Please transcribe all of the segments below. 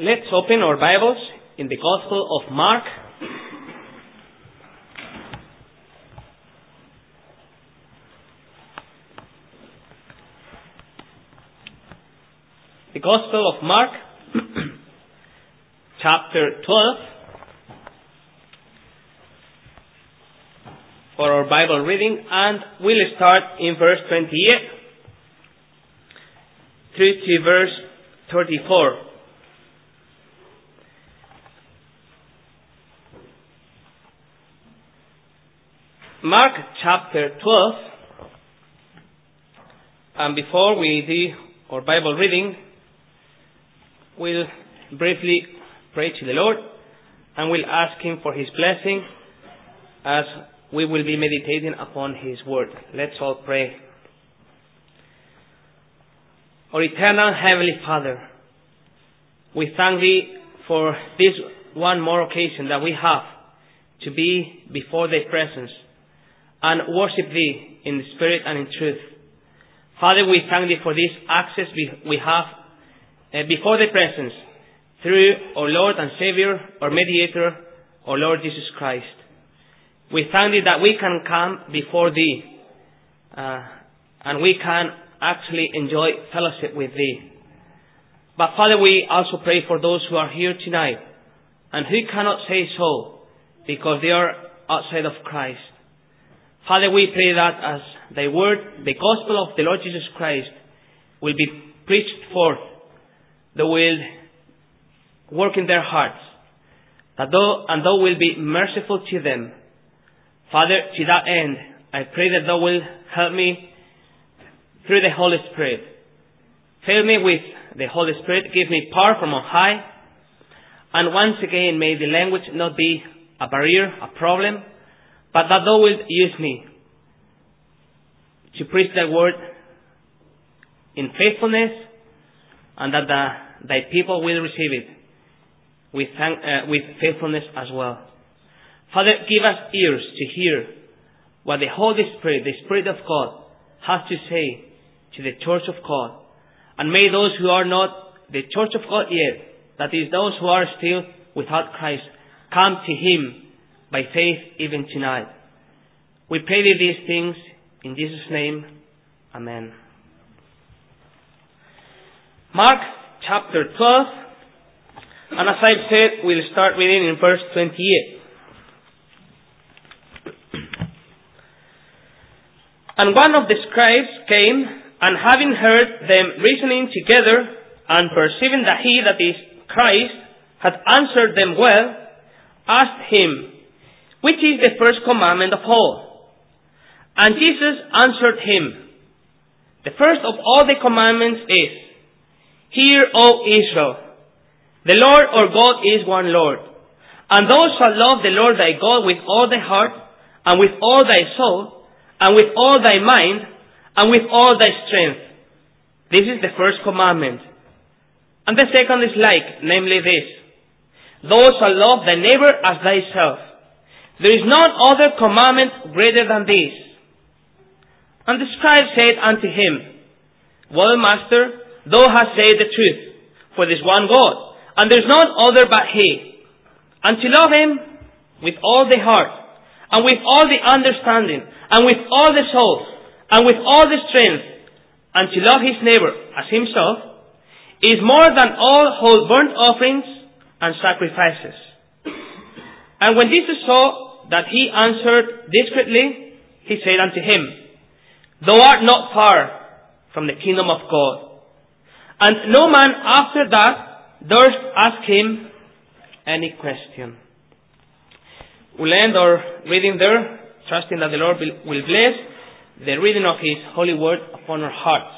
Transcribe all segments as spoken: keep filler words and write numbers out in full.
Let's open our Bibles in the Gospel of Mark. The Gospel of Mark, chapter twelve, for our Bible reading, and we'll start in verse twenty-eight through to verse thirty-four. Mark chapter twelve, and before we do our Bible reading, we'll briefly pray to the Lord, and we'll ask Him for His blessing as we will be meditating upon His Word. Let's all pray. Our eternal Heavenly Father, we thank Thee for this one more occasion that we have to be before Thy presence and worship Thee in spirit and in truth. Father, we thank Thee for this access we have uh, before Thy presence through our Lord and Savior, our Mediator, our Lord Jesus Christ. We thank Thee that we can come before Thee uh, and we can actually enjoy fellowship with Thee. But Father, we also pray for those who are here tonight and who cannot say so because they are outside of Christ. Father, we pray that as Thy Word, the Gospel of the Lord Jesus Christ, will be preached forth, Thou will work in their hearts, that Thou, and Thou will be merciful to them. Father, to that end, I pray that Thou will help me through the Holy Spirit. Fill me with the Holy Spirit, give me power from on high, and once again, may the language not be a barrier, a problem, but that Thou wilt use me to preach Thy Word in faithfulness, and that the, Thy people will receive it with, thank, uh, with faithfulness as well. Father, give us ears to hear what the Holy Spirit, the Spirit of God, has to say to the Church of God. And may those who are not the Church of God yet, that is, those who are still without Christ, come to Him by faith even tonight. We pray Thee these things in Jesus' name. Amen. Mark chapter twelve, and as I've said, we'll start reading in verse twenty-eight. And one of the scribes came, and having heard them reasoning together, and perceiving that he, that is Christ, had answered them well, asked him, which is the first commandment of all? And Jesus answered him, the first of all the commandments is, Hear, O Israel, the Lord our God is one Lord, and thou shalt love the Lord thy God with all thy heart, and with all thy soul, and with all thy mind, and with all thy strength. This is the first commandment. And the second is like, namely this, Thou shalt love thy neighbor as thyself. There is none other commandment greater than this. And the scribe said unto him, Well, Master, thou hast said the truth, for there is one God, and there is none other but He. And to love Him with all the heart, and with all the understanding, and with all the soul, and with all the strength, and to love his neighbor as himself, is more than all whole burnt offerings and sacrifices. And when Jesus saw that he answered discreetly, he said unto him, Thou art not far from the kingdom of God. And no man after that durst ask him any question. We'll end our reading there, trusting that the Lord will bless the reading of His holy word upon our hearts.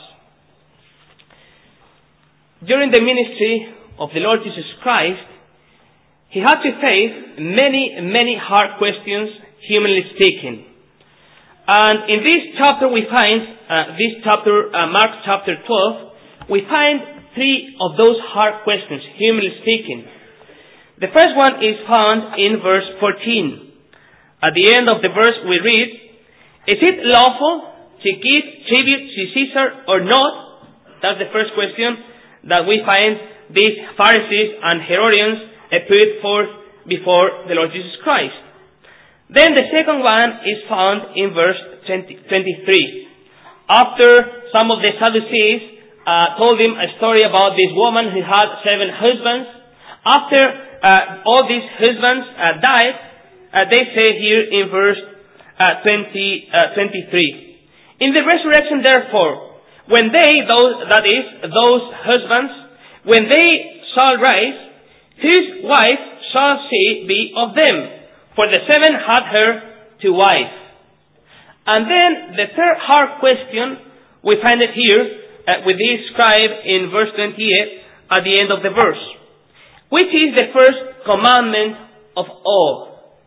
During the ministry of the Lord Jesus Christ, He had to face many, many hard questions, humanly speaking. And in this chapter we find, uh, this chapter, uh, Mark chapter twelve, we find three of those hard questions, humanly speaking. The first one is found in verse fourteen. At the end of the verse we read, Is it lawful to give tribute to Caesar or not? That's the first question that we find these Pharisees and Herodians uh, put forth before the Lord Jesus Christ. Then the second one is found in verse twenty-three. After some of the Sadducees uh, told him a story about this woman who had seven husbands, after uh, all these husbands uh, died, uh, they say here in verse uh, twenty, uh, twenty-three. In the resurrection, therefore, when they, those, that is, those husbands, when they shall rise, whose wife shall she be of them? For the seven had her to wife. And then the third hard question, we find it here, uh, with this scribe in verse twenty-eight, at the end of the verse. Which is the first commandment of all?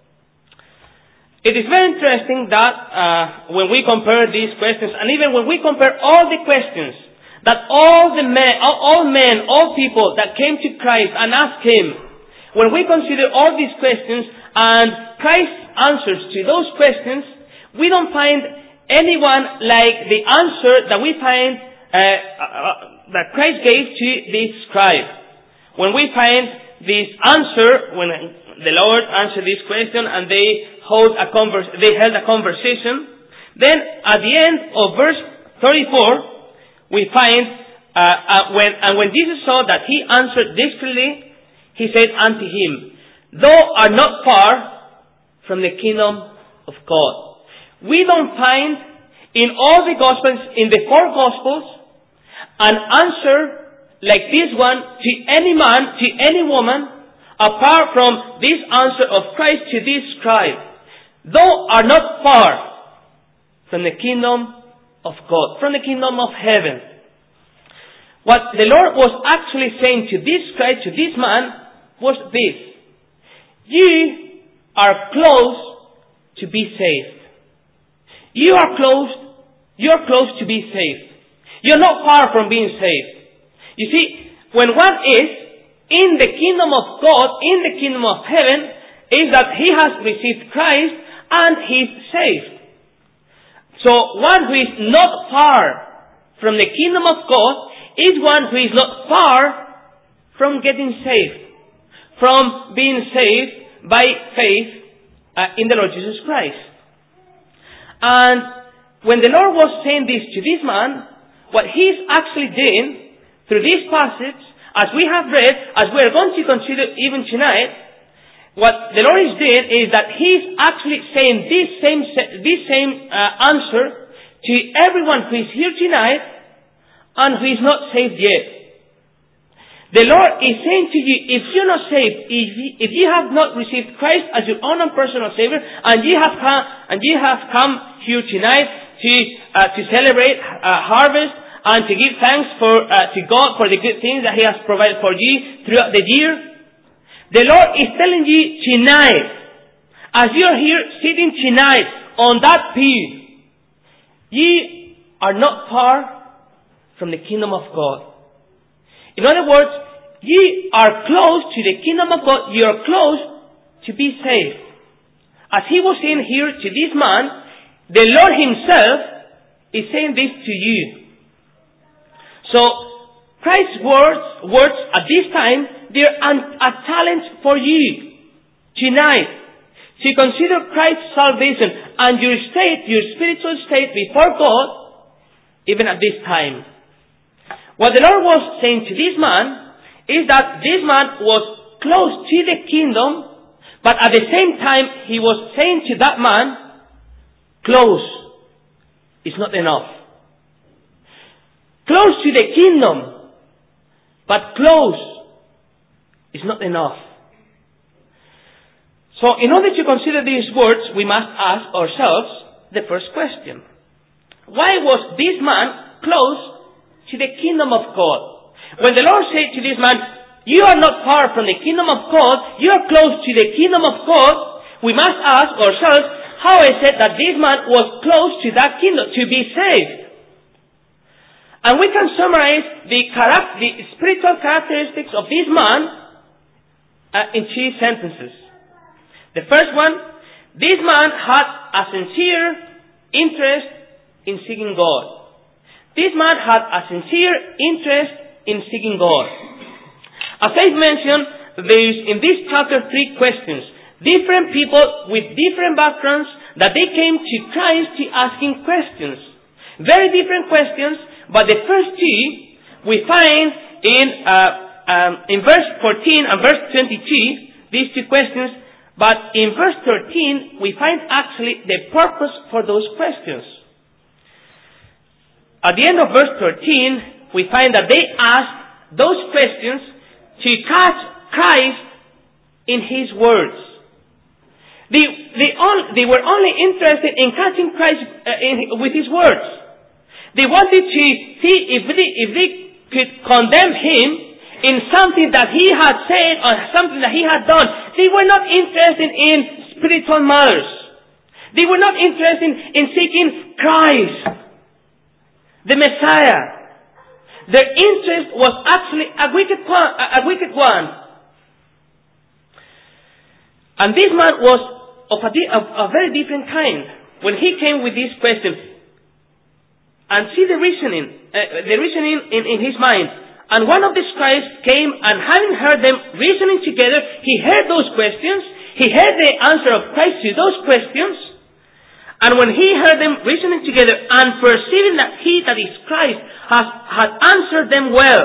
It is very interesting that uh, when we compare these questions, and even when we compare all the questions that all the men, all, all men, all people that came to Christ and asked Him, when we consider all these questions and Christ's answers to those questions, we don't find anyone like the answer that we find uh, uh, that Christ gave to this scribe. When we find this answer, when the Lord answered this question and they hold a converse, they held a conversation, then at the end of verse thirty-four, we find uh, uh, when and when Jesus saw that he answered discreetly, he said unto him, "Thou art not far from the kingdom of God." We don't find in all the Gospels, in the four Gospels, an answer like this one to any man, to any woman, apart from this answer of Christ to this scribe. Thou art not far from the kingdom of God, from the kingdom of heaven. What the Lord was actually saying to this scribe, to this man, was this: you are close to be saved. You are close, you are close to be saved. You're not far from being saved. You see, when one is in the kingdom of God, in the kingdom of heaven, is that he has received Christ and he's saved. So one who is not far from the kingdom of God is one who is not far from getting saved, from being saved by faith uh, in the Lord Jesus Christ. And when the Lord was saying this to this man, what he's actually doing through this passage, as we have read, as we are going to consider even tonight, what the Lord is doing is that He's actually saying this same this same uh, answer to everyone who is here tonight and who is not saved yet. The Lord is saying to you, if you're not saved, if you, if you have not received Christ as your own and personal Savior, and you have come and you have come here tonight to uh, to celebrate uh, harvest and to give thanks for uh, to God for the good things that He has provided for you throughout the year, the Lord is telling you tonight, as you are here sitting tonight on that pew, you are not far from the kingdom of God. In other words, you are close to the kingdom of God. You are close to be saved. As He was saying here to this man, the Lord Himself is saying this to you. So, Christ's words, words at this time, they're an, a challenge for you tonight to consider Christ's salvation and your state, your spiritual state before God, even at this time. What the Lord was saying to this man is that this man was close to the kingdom, but at the same time He was saying to that man, close is not enough. Close to the kingdom, but close is not enough. So in order to consider these words, we must ask ourselves the first question. Why was this man close to the kingdom of God? When the Lord said to this man, you are not far from the kingdom of God, you are close to the kingdom of God, we must ask ourselves, how is it that this man was close to that kingdom, to be saved? And we can summarize the, charac- the spiritual characteristics of this man uh, in two sentences. The first one, this man had a sincere interest in seeking God. This man had a sincere interest in seeking God. As I mentioned, there is in this chapter three questions. Different people with different backgrounds that they came to Christ to asking questions. Very different questions, but the first two we find in uh, um, in verse fourteen and verse twenty-two, these two questions. But in verse thirteen, we find actually the purpose for those questions. At the end of verse thirteen, we find that they asked those questions to catch Christ in His words. They, they, all, they were only interested in catching Christ uh, in, with His words. They wanted to see if they, if they could condemn Him in something that He had said or something that He had done. They were not interested in spiritual matters. They were not interested in, in seeking Christ, the Messiah. Their interest was actually a wicked one. A wicked one. And this man was of a, of a very different kind. When he came with this question, and see the reasoning, uh, the reasoning in, in his mind. And one of the scribes came, and having heard them reasoning together, he heard those questions. He heard the answer of Christ to those questions. And when he heard them reasoning together, and perceiving that he, that is Christ, has, had answered them well,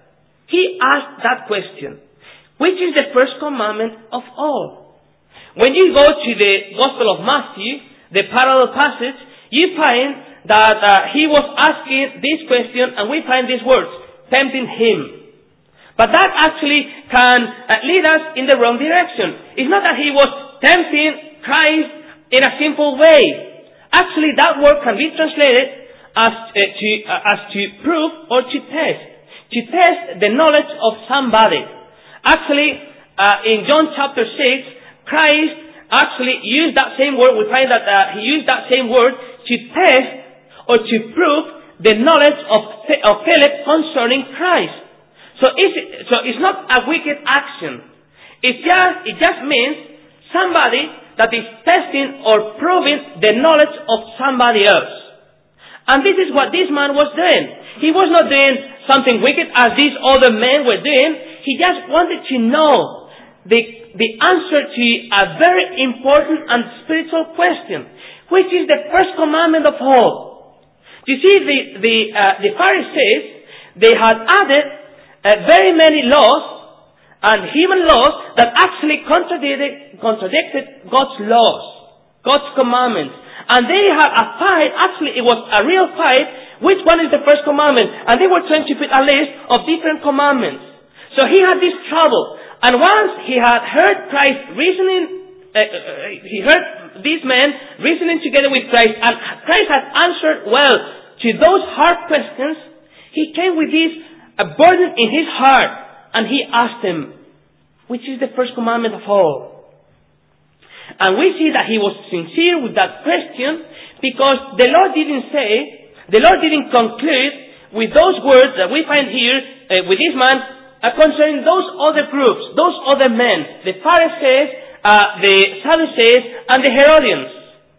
he asked that question, which is the first commandment of all. When you go to the Gospel of Matthew, the parallel passage, you find that uh, he was asking this question, and we find these words, tempting him. But that actually can uh, lead us in the wrong direction. It's not that he was tempting Christ in a simple way. Actually, that word can be translated as uh, to uh, as to prove or to test. To test the knowledge of somebody. Actually, uh, in John chapter six, Christ actually used that same word. We find that uh, he used that same word to test or to prove the knowledge of, of Philip concerning Christ. So it's, so it's not a wicked action. It just, it just means somebody that is testing or proving the knowledge of somebody else. And this is what this man was doing. He was not doing something wicked as these other men were doing. He just wanted to know the, the answer to a very important and spiritual question, which is the first commandment of all. You see, the, the, uh, the Pharisees, they had added uh, very many laws and human laws that actually contradicted, contradicted God's laws, God's commandments. And they had a fight, actually it was a real fight, which one is the first commandment? And they were trying to put a list of different commandments. So he had this trouble. And once he had heard Christ reasoning, uh, uh, he heard these men reasoning together with Christ, and Christ had answered well to those hard questions, he came with this a burden in his heart, and he asked him, which is the first commandment of all? And we see that he was sincere with that question, because the Lord didn't say, the Lord didn't conclude with those words that we find here uh, with this man uh, concerning those other groups, those other men, the Pharisees, uh, the Sadducees, and the Herodians.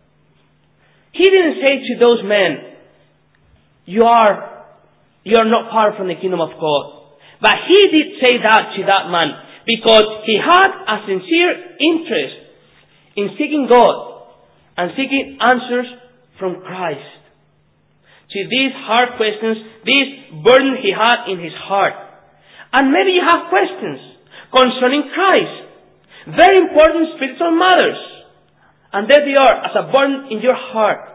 He didn't say to those men, you are, you are not far from the kingdom of God. But he did say that to that man, because he had a sincere interest in seeking God and seeking answers from Christ to these hard questions, this burden he had in his heart. And maybe you have questions concerning Christ, very important spiritual matters, and there they are as a burden in your heart.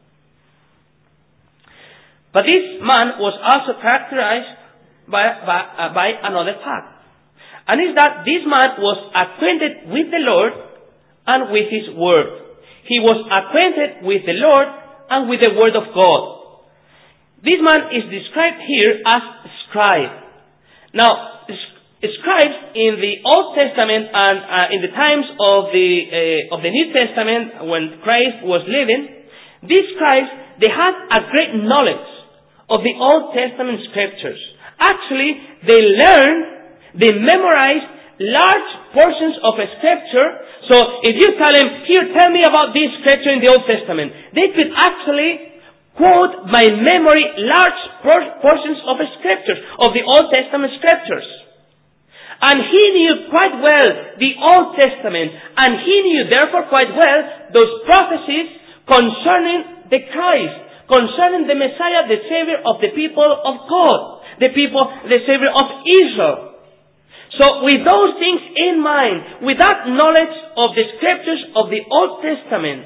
But this man was also characterized by, by, uh, by another fact, and is that this man was acquainted with the Lord and with His Word. He was acquainted with the Lord and with the Word of God. This man is described here as scribe. Now, scribes in the Old Testament and uh, in the times of the uh, of the New Testament, when Christ was living, these scribes, they had a great knowledge of the Old Testament scriptures. Actually, they learned, they memorized large portions of a scripture. So if you tell them, here, tell me about this scripture in the Old Testament, they could actually quote by memory large por- portions of the scriptures, of the Old Testament scriptures. And he knew quite well the Old Testament. And he knew therefore quite well those prophecies concerning the Christ, concerning the Messiah, the Savior of the people of God, the people, the Savior of Israel. So with those things in mind, with that knowledge of the scriptures of the Old Testament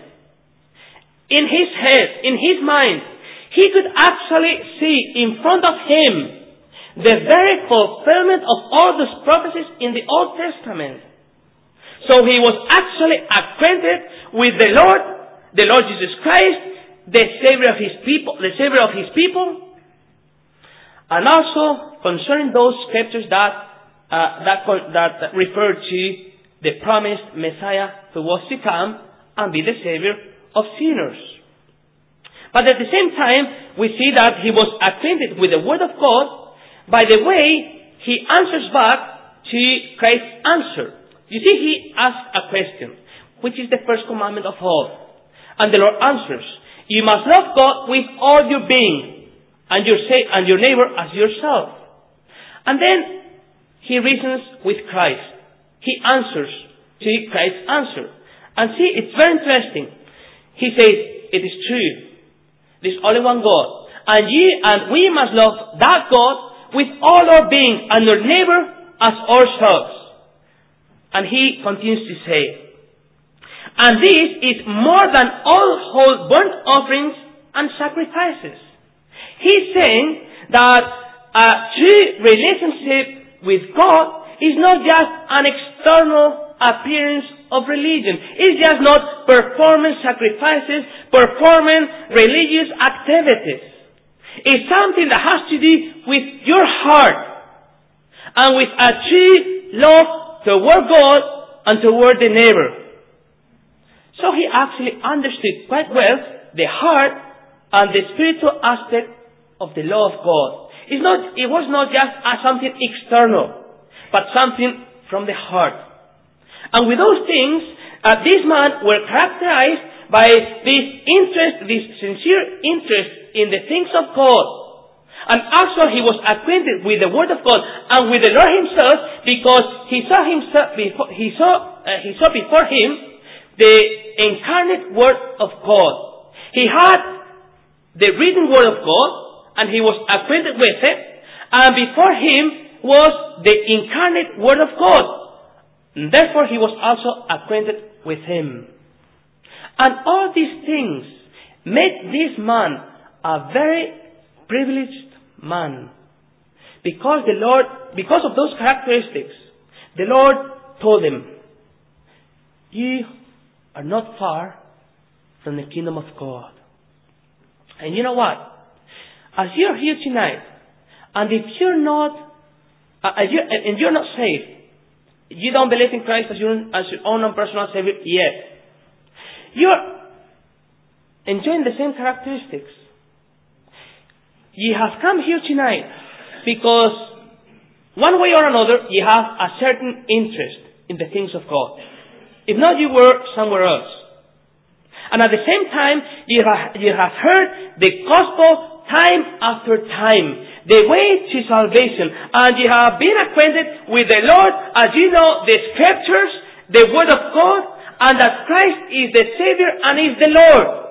in his head, in his mind, he could actually see in front of him the very fulfillment of all those prophecies in the Old Testament. So he was actually acquainted with the Lord, the Lord Jesus Christ, the Savior of his people, the Savior of his people, and also concerning those scriptures that uh, that that refer to the promised Messiah who was to come and be the Savior of sinners. But at the same time, we see that he was acquainted with the Word of God by the way he answers back to Christ's answer. You see, he asked a question, which is the first commandment of all. And the Lord answers, you must love God with all your being, and your sa- and your neighbor as yourself. And then he reasons with Christ. He answers to Christ's answer. And see, it's very interesting. He says, it is true. There's only one God. And ye and we must love that God with all our being, and our neighbor as ourselves. And he continues to say, and this is more than all whole burnt offerings and sacrifices. He's saying that a true relationship with God is not just an external appearance of religion. It's just not performing sacrifices, performing religious activities. It's something that has to do with your heart and with a true love toward God and toward the neighbor. So he actually understood quite well the heart and the spiritual aspect of the law of God. It's not, it was not just as something external, but something from the heart. And with those things, uh, this man were characterized by this interest, this sincere interest in the things of God. And also he was acquainted with the Word of God and with the Lord himself, because he saw himself before, he saw, uh, he saw before him the incarnate Word of God. He had the written Word of God and he was acquainted with it, and before him was the incarnate Word of God. And therefore he was also acquainted with him. And all these things made this man a very privileged man. Because the Lord, because of those characteristics, the Lord told him, you are not far from the kingdom of God. And you know what? As you're here tonight, and if you're not, uh, as you, and you're not saved, you don't believe in Christ as your, as your own personal Savior yet, you're enjoying the same characteristics. You have come here tonight because one way or another you have a certain interest in the things of God. If not, you were somewhere else. And at the same time, you have, you have heard the gospel time after time, the way to salvation, and you have been acquainted with the Lord as you know the scriptures, the Word of God, and that Christ is the Savior and is the Lord.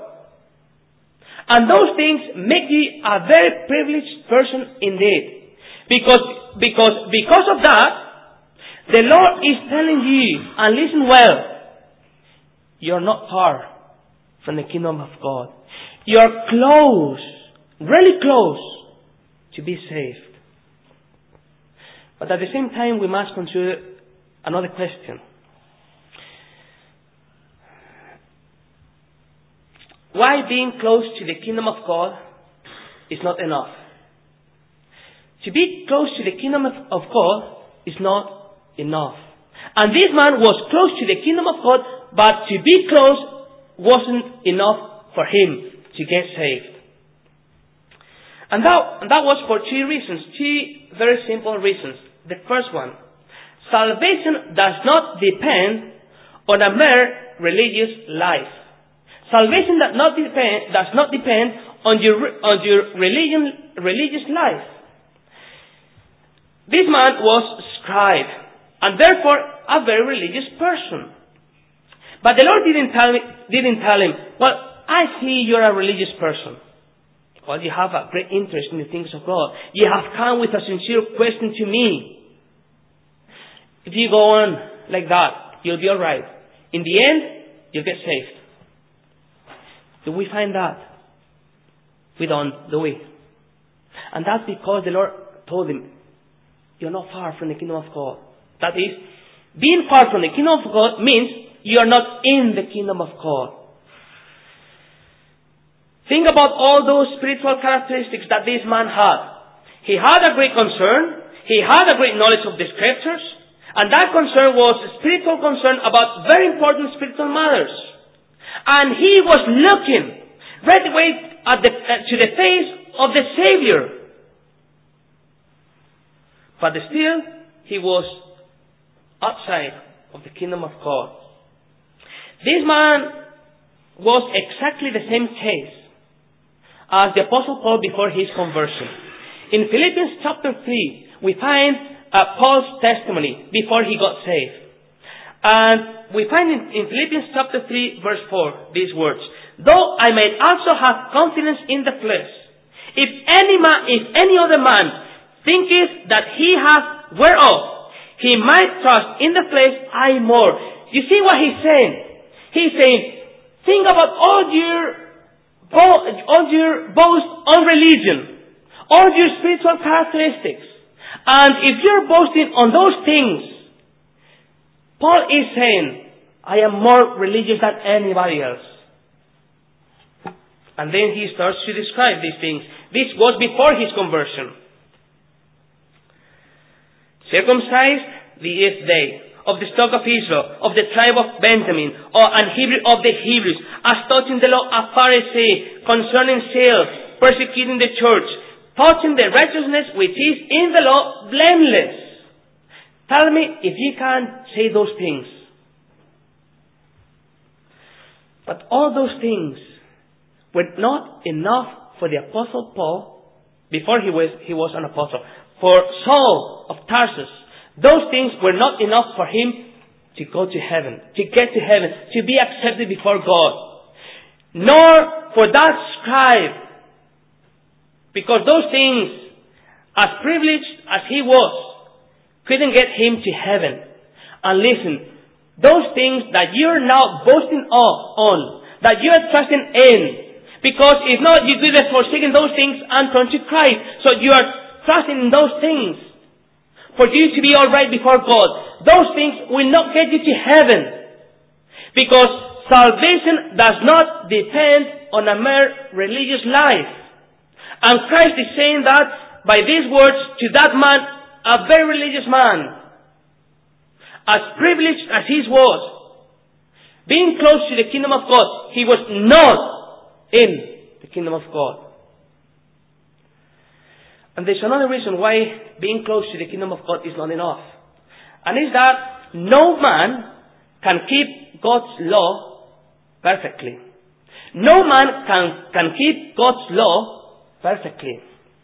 And those things make you a very privileged person indeed. Because, because, because of that, the Lord is telling you, and listen well, you're not far from the kingdom of God. You're close, really close, to be saved. But at the same time, we must consider another question. Why being close to the kingdom of God is not enough? To be close to the kingdom of God is not enough. And this man was close to the kingdom of God, but to be close wasn't enough for him to get saved. And that, and that was for two reasons, two very simple reasons. The first one, salvation does not depend on a mere religious life. Salvation does not depend, does not depend on your, on your religion, religious life. This man was scribe. and therefore a very religious person. But the Lord didn't tell me, didn't tell him, well, I see you're a religious person. Well, you have a great interest in the things of God. You have come with a sincere question to me. If you go on like that, you'll be alright. In the end, you'll get saved. Do we find that? We don't, do we? And that's because the Lord told him, you're not far from the kingdom of God. That is, being far from the kingdom of God means you're not in the kingdom of God. Think about all those spiritual characteristics that this man had. He had a great concern. He had a great knowledge of the scriptures. And that concern was a spiritual concern about very important spiritual matters. And he was looking right away at the, uh, to the face of the Savior. But still, he was outside of the kingdom of God. This man was exactly the same case as the Apostle Paul before his conversion. In Philippians chapter three, we find uh, Paul's testimony before he got saved. And we find in, in Philippians chapter three, verse four, these words, though I may also have confidence in the flesh, if any man, if any other man thinketh that he hath whereof he might trust in the flesh, I more. You see what he's saying? He's saying, think about all your all your boast on religion, all your spiritual characteristics. And if you're boasting on those things, Paul is saying, I am more religious than anybody else. And then he starts to describe these things. This was before his conversion. Circumcised the eighth day, of the stock of Israel, of the tribe of Benjamin, or and Hebrew of the Hebrews, as touching the law a Pharisee, concerning sales, persecuting the church, touching the righteousness which is in the law, blameless. Tell me if you can say those things. But all those things were not enough for the Apostle Paul, before he was, he was an apostle. For Saul of Tarsus, those things were not enough for him to go to heaven, to get to heaven, to be accepted before God. Nor for that scribe. Because those things, as privileged as he was, couldn't get him to heaven. And listen, those things that you're now boasting of, on, that you're trusting in, because if not, you could have forsaken those things and turned to Christ. So you are trusting in those things for you to be alright before God. Those things will not get you to heaven. Because salvation does not depend on a mere religious life. And Christ is saying that by these words to that man, a very religious man, as privileged as he was, being close to the kingdom of God, he was not in the kingdom of God. And there's another reason why being close to the kingdom of God is not enough. And it's that no man can keep God's law perfectly. No man can, can keep God's law perfectly.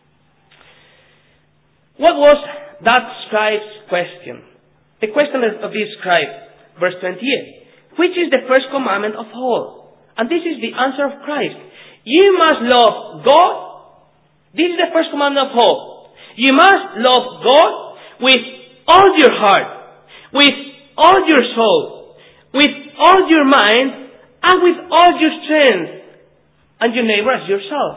What was that scribe's question? The question of this scribe, verse twenty-eight. Which is the first commandment of all? And this is the answer of Christ. You must love God. This is the first commandment of all. You must love God with all your heart, with all your soul, with all your mind, and with all your strength, and your neighbor as yourself.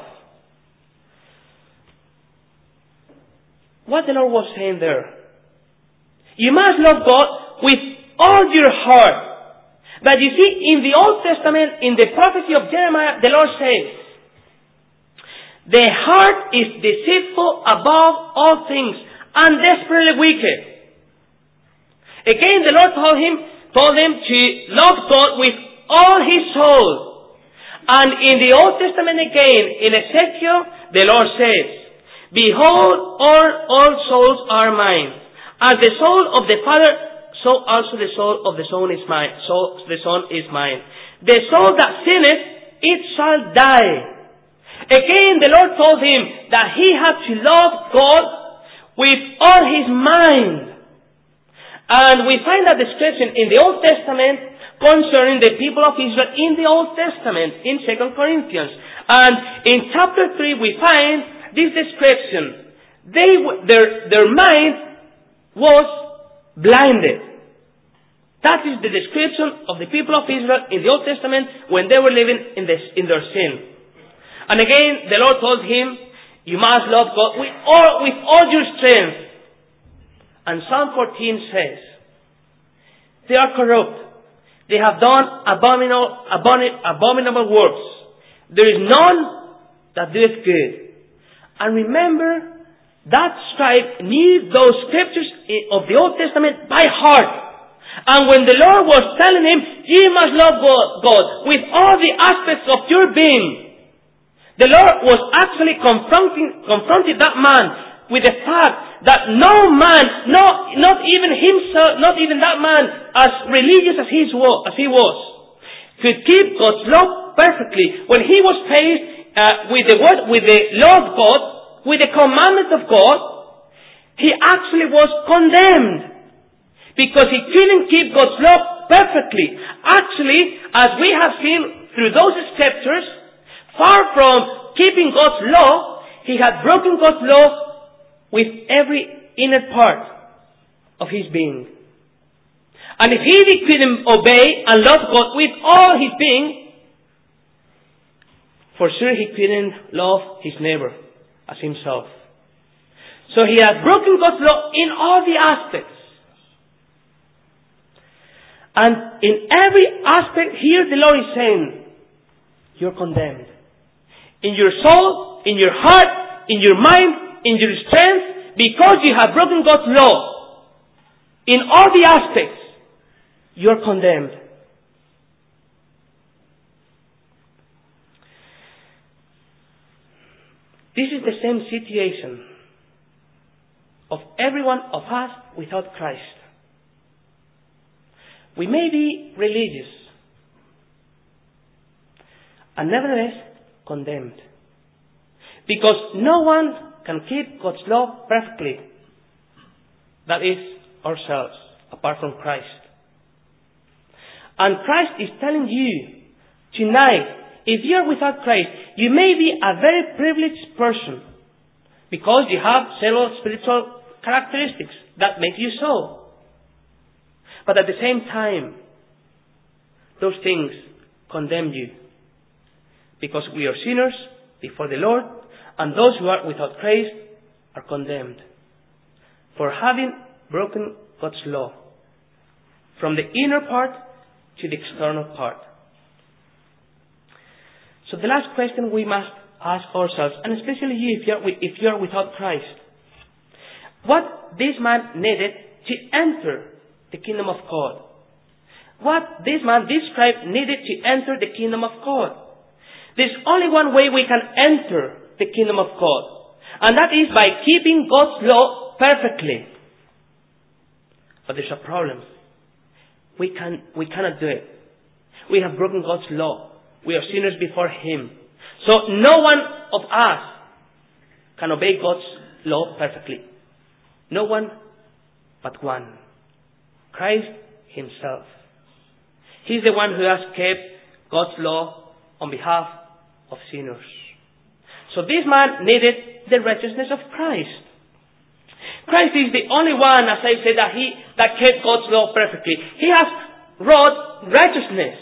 What the Lord was saying there. You must love God with all your heart. But you see, in the Old Testament, in the prophecy of Jeremiah, the Lord says, the heart is deceitful above all things and desperately wicked. Again, the Lord told him, told him to love God with all his soul. And in the Old Testament again, in Ezekiel, the Lord says, behold, all, all souls are mine. As the soul of the Father, so also the soul of the Son is mine. So the Son is mine. The soul that sinneth, it shall die. Again, the Lord told him that he had to love God with all his mind. And we find that description in the Old Testament concerning the people of Israel in the Old Testament, in Second Corinthians. And in chapter three we find this description. They, their, their mind was blinded. That is the description of the people of Israel in the Old Testament when they were living in, this, in their sin. And again, the Lord told him, you must love God with all, with all your strength. And Psalm fourteen says, they are corrupt. They have done abominable, abomin- abominable works. There is none that doeth good. And remember, that scribe knew those scriptures of the Old Testament by heart. And when the Lord was telling him, you must love God with all the aspects of your being, the Lord was actually confronting, confronting that man with the fact that no man, no, not even himself, not even that man, as religious as he was, as he was, could keep God's law perfectly. When he was faced uh, with the word, with the law of God, with the commandments of God, he actually was condemned because he couldn't keep God's law perfectly. Actually, as we have seen through those scriptures, far from keeping God's law, he had broken God's law with every inner part of his being. And if he couldn't obey and love God with all his being, for sure he couldn't love his neighbor as himself. So he had broken God's law in all the aspects. And in every aspect here the Lord is saying, you're condemned. In your soul, in your heart, in your mind, in your strength, because you have broken God's law. In all the aspects, you're condemned. This is the same situation of every one of us without Christ. We may be religious and nevertheless condemned. Because no one can keep God's law perfectly. That is ourselves, apart from Christ. And Christ is telling you tonight, if you are without Christ, you may be a very privileged person because you have several spiritual characteristics that make you so. But at the same time, those things condemn you because we are sinners before the Lord. And those who are without Christ are condemned for having broken God's law from the inner part to the external part. So the last question we must ask ourselves, and especially you if you are, if you are without Christ, what this man needed to enter the kingdom of God. What this man, this scribe, needed to enter the kingdom of God. There's only one way we can enter the kingdom of God. And that is by keeping God's law perfectly. But there's a problem. We can, we cannot do it. We have broken God's law. We are sinners before Him. So no one of us can obey God's law perfectly. No one but one. Christ Himself. He's the one who has kept God's law on behalf of sinners. So this man needed the righteousness of Christ. Christ is the only one, as I said, that he that kept God's law perfectly. He has wrought righteousness.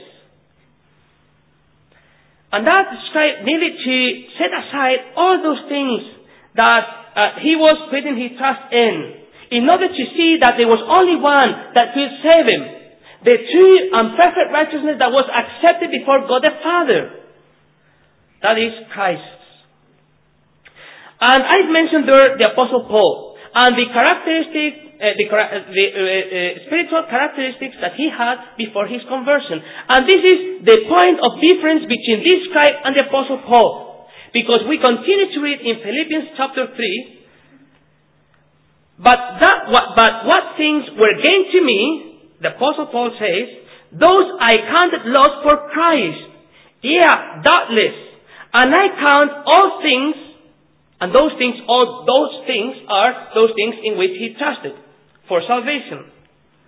And that scribe needed to set aside all those things that uh, he was putting his trust in, in order to see that there was only one that could save him. The true and perfect righteousness that was accepted before God the Father. That is Christ. And I mentioned there the Apostle Paul and the characteristic, uh, the, uh, the uh, uh, spiritual characteristics that he had before his conversion. And this is the point of difference between this scribe and the Apostle Paul, because we continue to read in Philippians chapter three. But that, what, but what things were gained to me, the Apostle Paul says, those I counted loss for Christ. Yeah, doubtless. And I count all things. And those things, all those things are those things in which he trusted for salvation.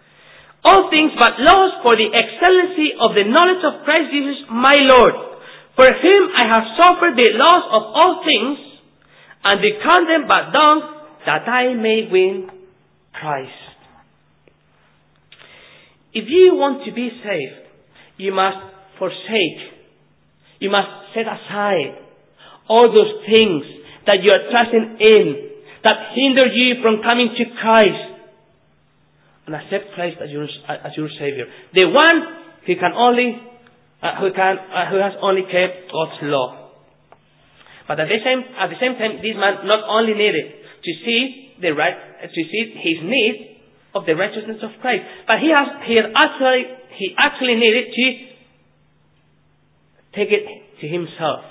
all things but loss for the excellency of the knowledge of Christ Jesus my Lord. For him I have suffered the loss of all things, and become them but dung, that I may win Christ. If you want to be saved, you must forsake, you must set aside all those things that you are trusting in, that hinder you from coming to Christ, and accept Christ as your as your Savior, the one who can only uh, who can uh, who has only kept God's law. But at the same at the same time, this man not only needed to see the right to see his need of the righteousness of Christ, but he has he has actually he actually needed to take it to himself.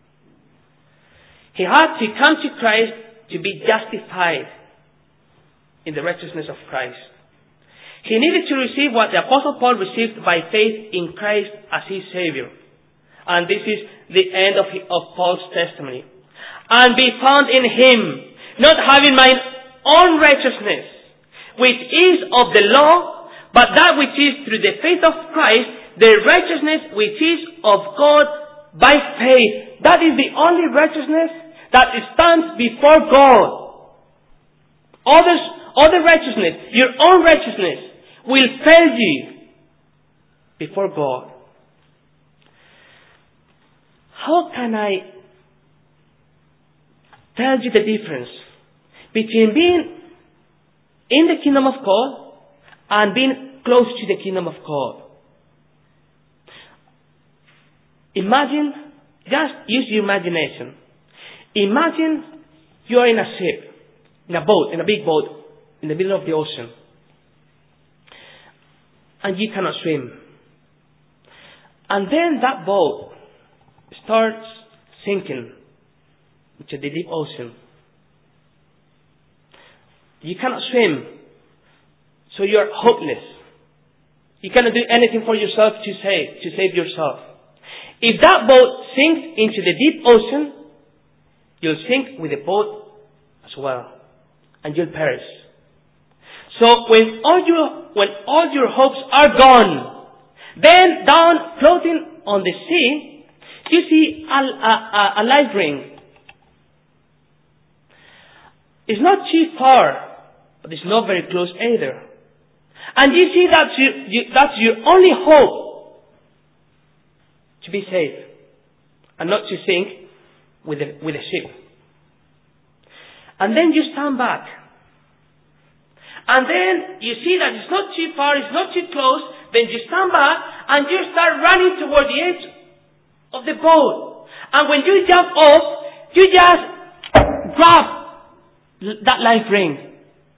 He had to come to Christ to be justified in the righteousness of Christ. He needed to receive what the Apostle Paul received by faith in Christ as his Savior. And this is the end of, of Paul's testimony. And be found in him, not having my own righteousness, which is of the law, but that which is through the faith of Christ, the righteousness which is of God by faith. That is the only righteousness that stands before God. Others, other righteousness, your own righteousness, will fail you before God. How can I tell you the difference between being in the kingdom of God and being close to the kingdom of God? Imagine, just use your imagination. Imagine you are in a ship, in a boat, in a big boat, in the middle of the ocean. And you cannot swim. And then that boat starts sinking into the deep ocean. You cannot swim, so you are hopeless. You cannot do anything for yourself to save, to save yourself. If that boat sinks into the deep ocean, you'll sink with the boat as well, and you'll perish. So when all your when all your hopes are gone, then down floating on the sea, you see a, a, a life ring. It's not too far, but it's not very close either. And you see that you, you, that's your only hope to be safe and not to sink with a, with a ship. And then you stand back. And then you see that it's not too far, it's not too close. Then you stand back and you start running toward the edge of the boat. And when you jump off, you just grab that life ring.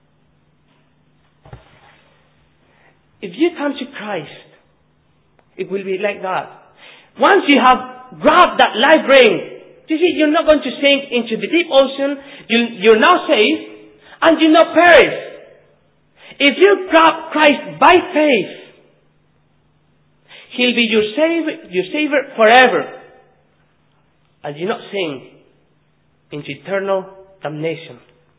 If you come to Christ, it will be like that. Once you have grabbed that life ring, you see, you're not going to sink into the deep ocean. You, you're now safe, and you'll not perish. If you grab Christ by faith, He'll be your Savior, your Savior forever, and you not sink into eternal damnation.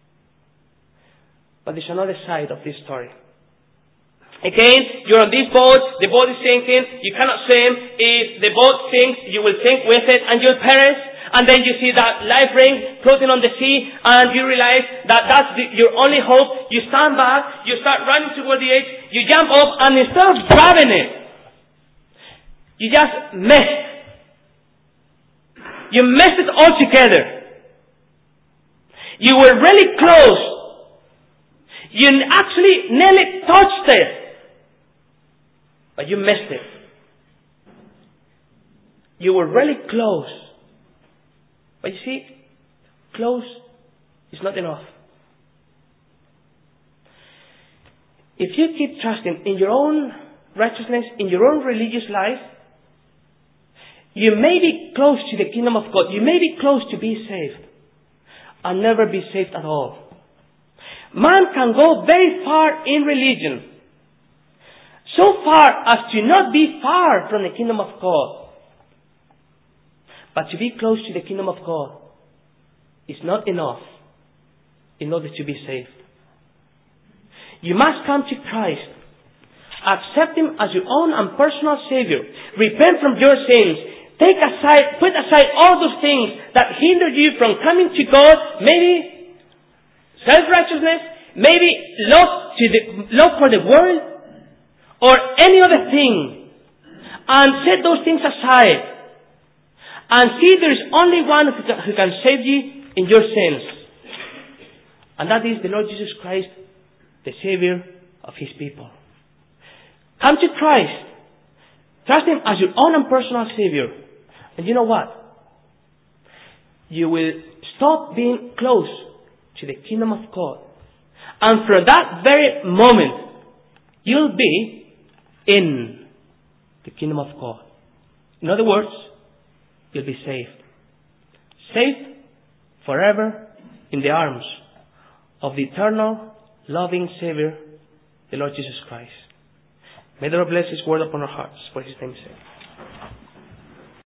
But there's another side of this story. Again, you're on this boat, the boat is sinking, you cannot swim. If the boat sinks, you will sink with it and you'll perish. And then you see that life ring floating on the sea and you realize that that's the, your only hope. You stand back, you start running toward the edge, you jump up, and instead of grabbing it, you just mess. You mess it all together. You were really close. You actually nearly touched it. But you missed it. You were really close. But you see, close is not enough. If you keep trusting in your own righteousness, in your own religious life, you may be close to the kingdom of God. You may be close to be saved and never be saved at all. Man can go very far in religion, so far as to not be far from the kingdom of God. But to be close to the kingdom of God is not enough in order to be saved. You must come to Christ Accept Him as your own and personal Savior. Repent from your sins. Take aside, put aside all those things that hinder you from coming to God. Maybe self-righteousness, maybe love to the love for the world, or any other thing, and set those things aside, and see there is only one who can, who can save you in your sins, and that is the Lord Jesus Christ, the Savior of His people. Come to Christ. Trust Him as your own and personal Savior. And you know what? You will stop being close to the kingdom of God. And from that very moment, you'll be in the kingdom of God. In other words, you'll be saved. Saved forever in the arms of the eternal, loving Savior, the Lord Jesus Christ. May the Lord bless His word upon our hearts for His name's sake.